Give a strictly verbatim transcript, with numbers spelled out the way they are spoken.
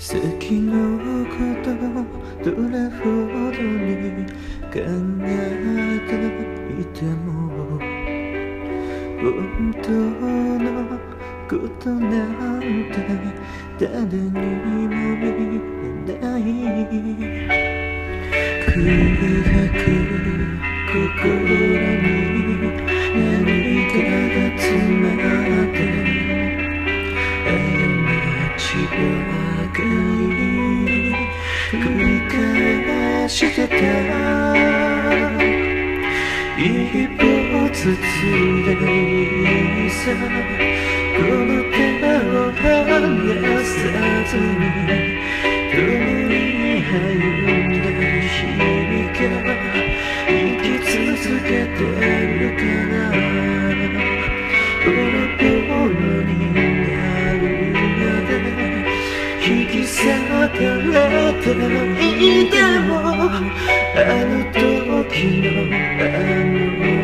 好きのことどれほどに考えていても本当のことなんて誰にも見えない空白心に何かが詰まって過ちばかり繰り返してた一歩ずつでいいさこの手を離さずに共に歩んだ日々が生き続けてるからボロボロになるまで引き裂かれていてもあの時のあの